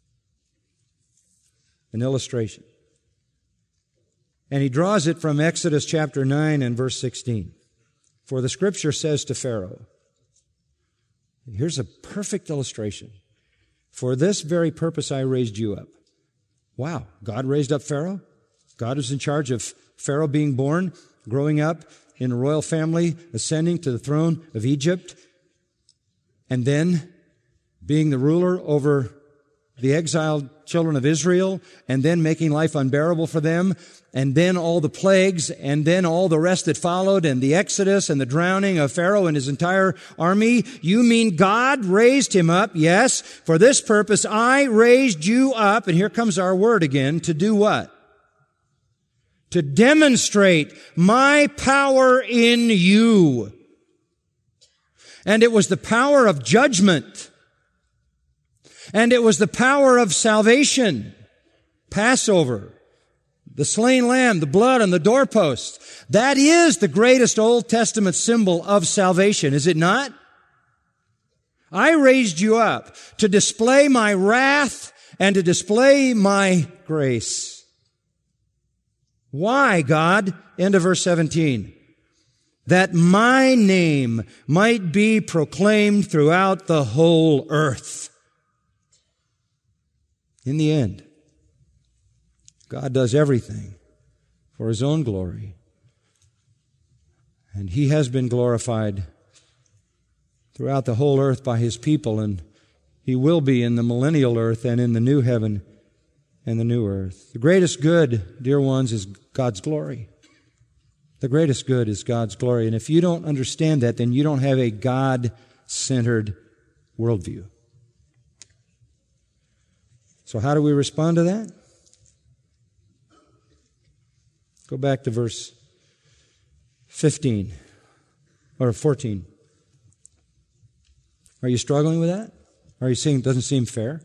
An illustration. And he draws it from Exodus chapter nine and verse sixteen. For the Scripture says to Pharaoh, here's a perfect illustration. For this very purpose I raised you up. Wow, God raised up Pharaoh? God was in charge of Pharaoh being born, growing up in a royal family, ascending to the throne of Egypt, and then being the ruler over the exiled children of Israel, and then making life unbearable for them, and then all the plagues, and then all the rest that followed, and the exodus and the drowning of Pharaoh and his entire army. You mean God raised him up? Yes. For this purpose I raised you up, and here comes our word again, to do what? to demonstrate my power in you. And it was the power of judgment. And it was the power of salvation. Passover, the slain lamb, the blood on the doorpost. That is the greatest Old Testament symbol of salvation, is it not? I raised you up to display my wrath and to display my grace. Why, God? End of verse seventeen. That my name might be proclaimed throughout the whole earth. In the end, God does everything for His own glory. And He has been glorified throughout the whole earth by His people, and He will be in the millennial earth and in the new heaven and the new earth. The greatest good, dear ones, is God's glory. The greatest good is God's glory. And if you don't understand that, then you don't have a God-centered worldview. So how do we respond to that? Go back to verse fifteen or fourteen. Are you struggling with that? Are you saying it doesn't seem fair?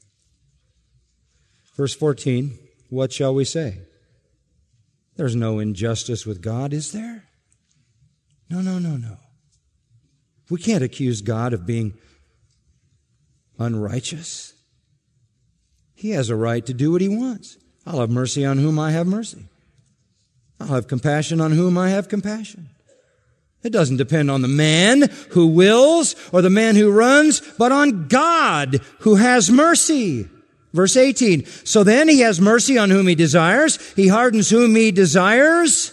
Verse fourteen, what shall we say? There's no injustice with God, is there? No, no, no, no. We can't accuse God of being unrighteous. He has a right to do what He wants. I'll have mercy on whom I have mercy. I'll have compassion on whom I have compassion. It doesn't depend on the man who wills or the man who runs, but on God who has mercy. Verse eighteen, so then He has mercy on whom He desires. He hardens whom He desires.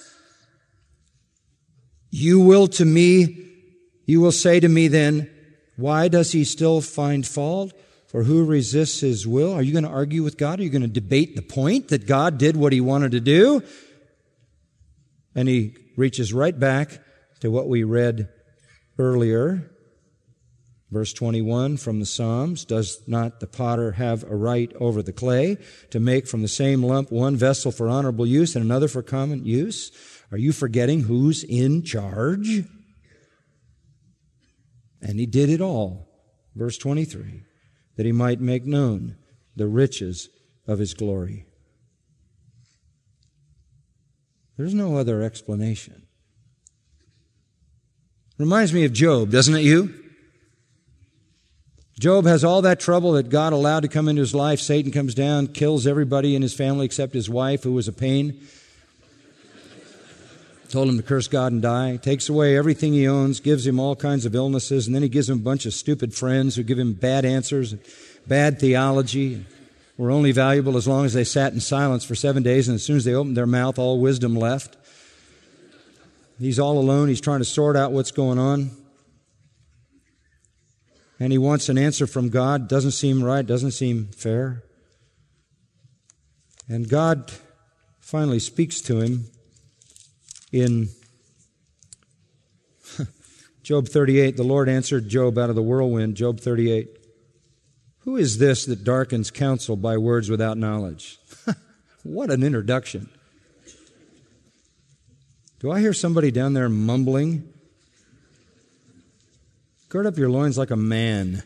You will to me, you will say to me then, why does He still find fault? For who resists His will? Are you going to argue with God? Are you going to debate the point that God did what He wanted to do? And He reaches right back to what we read earlier. Verse twenty-one from the Psalms, does not the potter have a right over the clay to make from the same lump one vessel for honorable use and another for common use? Are you forgetting who's in charge? And He did it all. Verse twenty-three, that He might make known the riches of His glory. There's no other explanation. Reminds me of Job, doesn't it you? Job has all that trouble that God allowed to come into his life. Satan comes down, kills everybody in his family except his wife, who was a pain. Told him to curse God and die. Takes away everything he owns, gives him all kinds of illnesses, and then he gives him a bunch of stupid friends who give him bad answers, and bad theology. Were only valuable as long as they sat in silence for seven days, and as soon as they opened their mouth, all wisdom left. He's all alone. He's trying to sort out what's going on. And he wants an answer from God. Doesn't seem right, doesn't seem fair. And God finally speaks to him in Job thirty-eight. The Lord answered Job out of the whirlwind, Job thirty-eight. Who is this that darkens counsel by words without knowledge? What an introduction. Do I hear somebody down there mumbling? Gird up your loins like a man,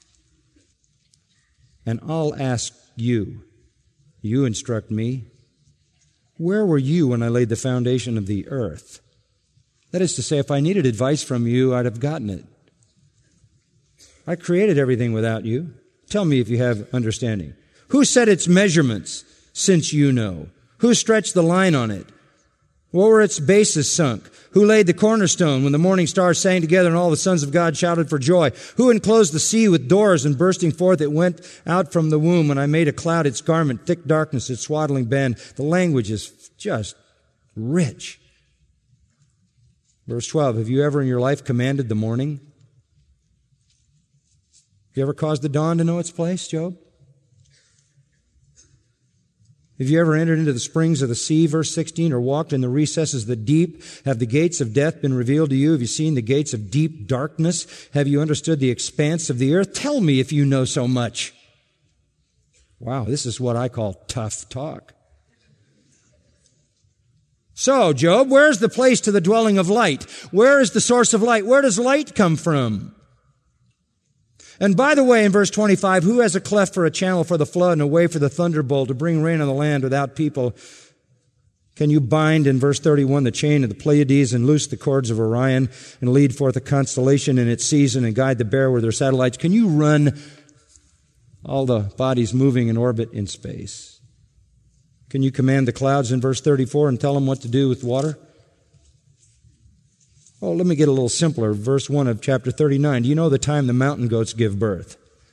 and I'll ask you. You instruct me. Where were you when I laid the foundation of the earth? That is to say, if I needed advice from you, I'd have gotten it. I created everything without you. Tell me if you have understanding. Who set its measurements, since you know? Who stretched the line on it? What were its bases sunk? Who laid the cornerstone when the morning stars sang together and all the sons of God shouted for joy? Who enclosed the sea with doors and bursting forth it went out from the womb when I made a cloud its garment, thick darkness its swaddling band? The language is just rich. Verse twelve, have you ever in your life commanded the morning? Have you ever caused the dawn to know its place, Job? Have you ever entered into the springs of the sea, verse sixteen, or walked in the recesses of the deep? Have the gates of death been revealed to you? Have you seen the gates of deep darkness? Have you understood the expanse of the earth? Tell me if you know so much. Wow, this is what I call tough talk. So, Job, where's the place to the dwelling of light? Where is the source of light? Where does light come from? And by the way, in verse twenty-five, who has a cleft for a channel for the flood and a way for the thunderbolt to bring rain on the land without people? Can you bind, in verse thirty-one, the chain of the Pleiades and loose the cords of Orion and lead forth a constellation in its season and guide the bear with their satellites? Can you run all the bodies moving in orbit in space? Can you command the clouds in verse thirty-four and tell them what to do with water? Oh, let me get a little simpler. Verse one of chapter thirty-nine. Do you know the time the mountain goats give birth?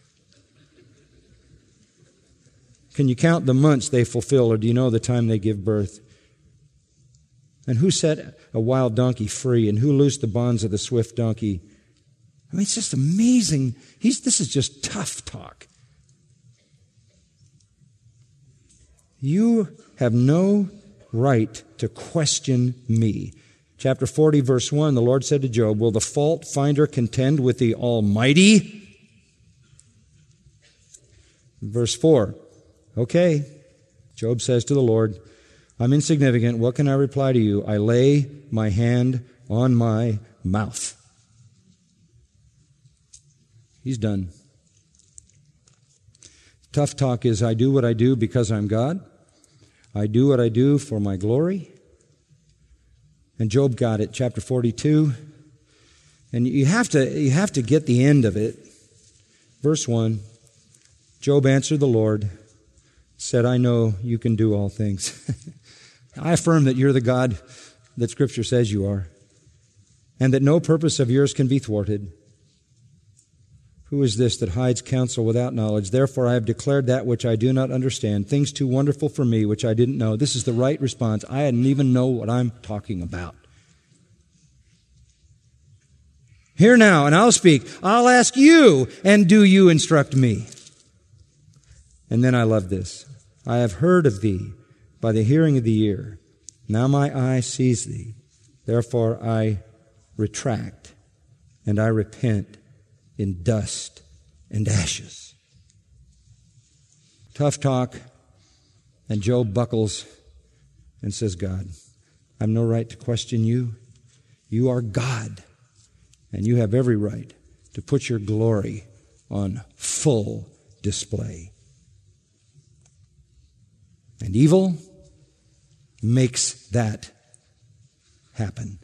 Can you count the months they fulfill, or do you know the time they give birth? And who set a wild donkey free, and who loosed the bonds of the swift donkey? I mean, it's just amazing. He's, this is just tough talk. You have no right to question me. Chapter forty, verse one, the Lord said to Job, will the fault finder contend with the Almighty? Verse four, okay. Job says to the Lord, I'm insignificant. What can I reply to you? I lay my hand on my mouth. He's done. Tough talk is, I do what I do because I'm God. I do what I do for my glory. And Job got it, chapter forty-two. And you have to, you have to get the end of it. Verse one, Job answered the Lord, said, I know you can do all things. I affirm that you're the God that Scripture says you are, and that no purpose of yours can be thwarted. Who is this that hides counsel without knowledge? Therefore I have declared that which I do not understand, things too wonderful for me which I didn't know. This is the right response. I didn't even know what I'm talking about. Hear now, and I'll speak. I'll ask you, and do you instruct me? And then I love this. I have heard of thee by the hearing of the ear. Now my eye sees thee. Therefore I retract, and I repent in dust and ashes. Tough talk, and Job buckles and says, God, I've no right to question you. You are God, and you have every right to put your glory on full display. And evil makes that happen.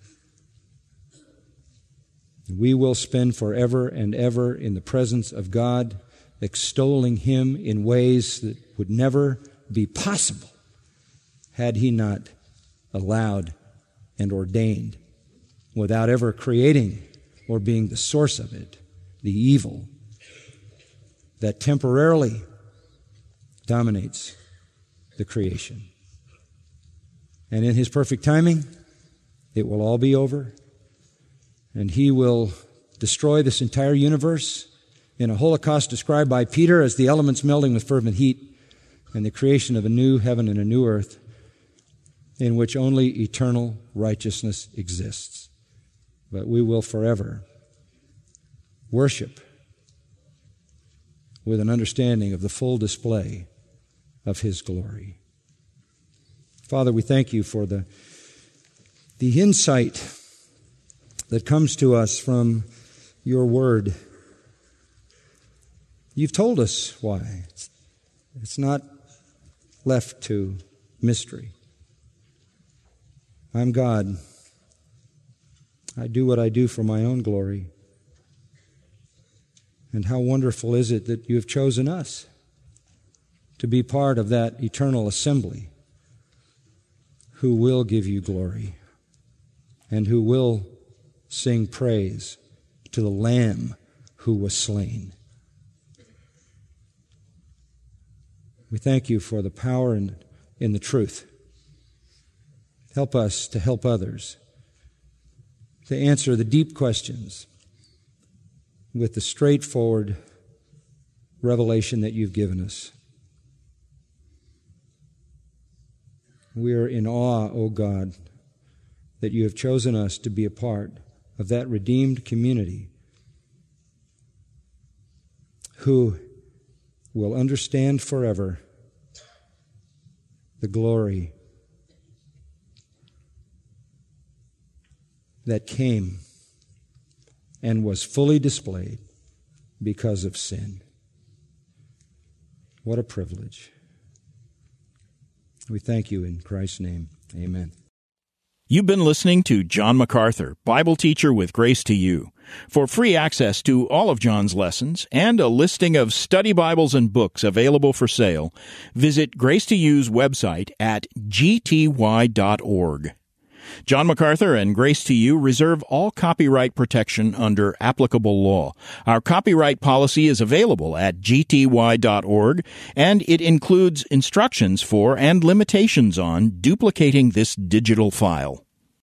We will spend forever and ever in the presence of God, extolling Him in ways that would never be possible had He not allowed and ordained, without ever creating or being the source of it, the evil that temporarily dominates the creation. And in His perfect timing, it will all be over, and He will destroy this entire universe in a holocaust described by Peter as the elements melting with fervent heat, and the creation of a new heaven and a new earth in which only eternal righteousness exists. But we will forever worship with an understanding of the full display of His glory. Father, we thank You for the, the insight that comes to us from Your Word. You've told us why. It's, it's not left to mystery. I'm God. I do what I do for my own glory. And how wonderful is it that You have chosen us to be part of that eternal assembly who will give You glory and who will sing praise to the Lamb who was slain. We thank You for the power in, in the truth. Help us to help others to answer the deep questions with the straightforward revelation that You've given us. We are in awe, O God, that You have chosen us to be a part of that redeemed community who will understand forever the glory that came and was fully displayed because of sin. What a privilege. We thank you in Christ's name. Amen. You've been listening to John MacArthur, Bible teacher with Grace to You. For free access to all of John's lessons and a listing of study Bibles and books available for sale, visit Grace to You's website at g t y dot org. John MacArthur and Grace to You reserve all copyright protection under applicable law. Our copyright policy is available at g t y dot org, and it includes instructions for and limitations on duplicating this digital file.